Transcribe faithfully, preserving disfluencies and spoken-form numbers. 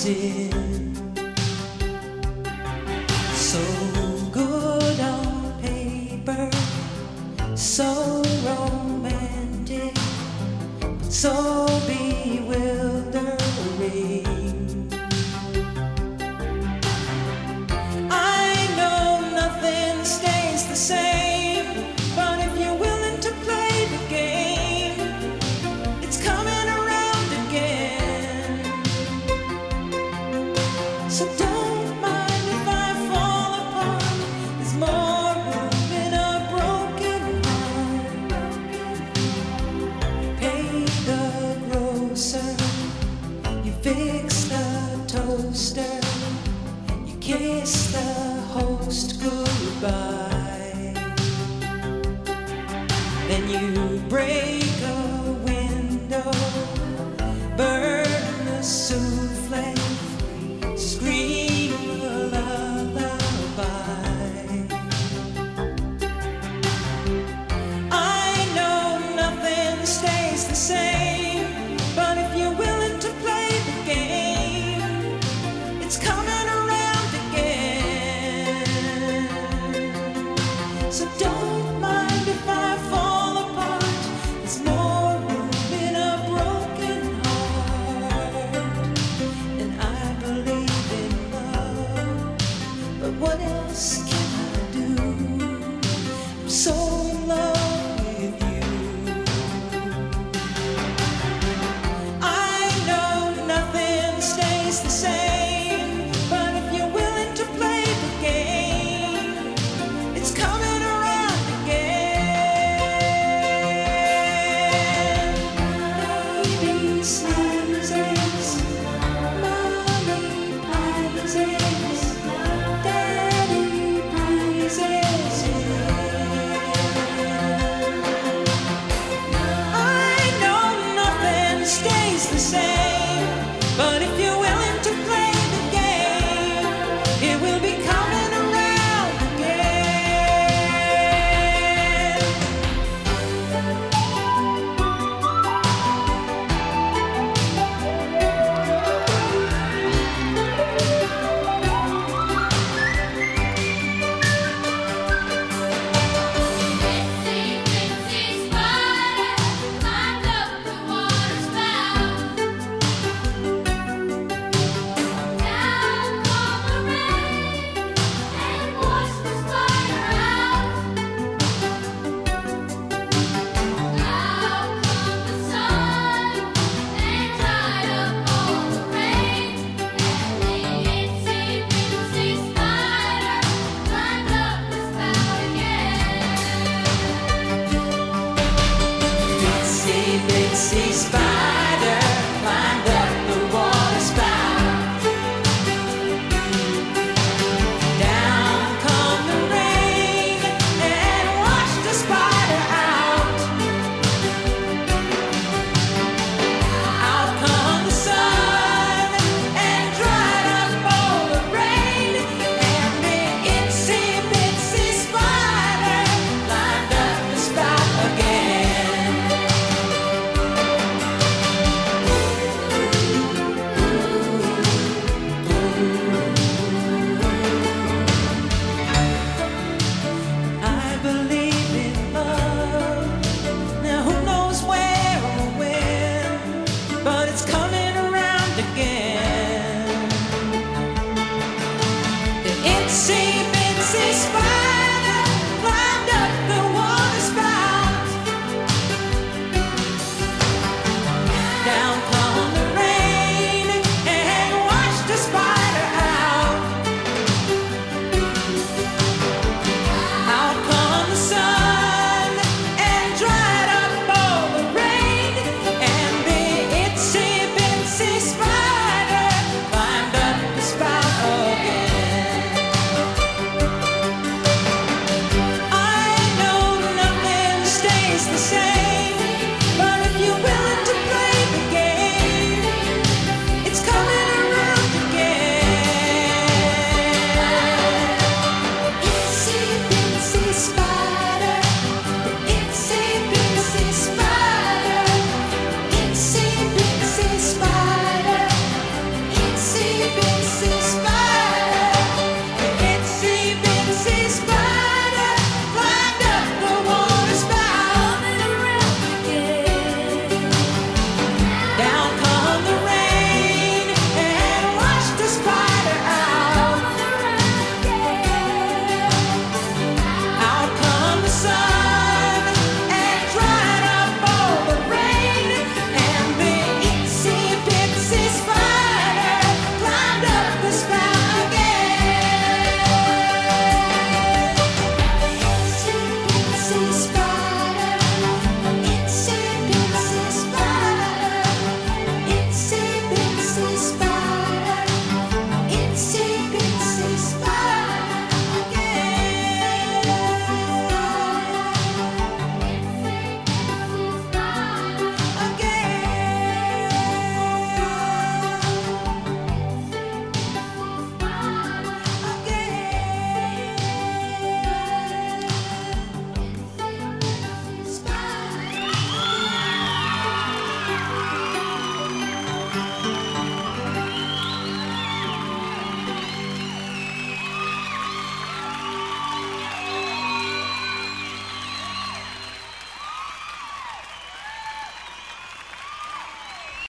in. So good on paper, so romantic, but so bewildering. I know nothing stays the same, but if you're willing to play the game, it's coming around again. So don't mind if I fall apart, there's more room in a broken heart. Pay the grocer, you fix the toaster, you kiss the host goodbye, then you break a window, burn the souffle, scream a lullaby. I know nothing stays the same.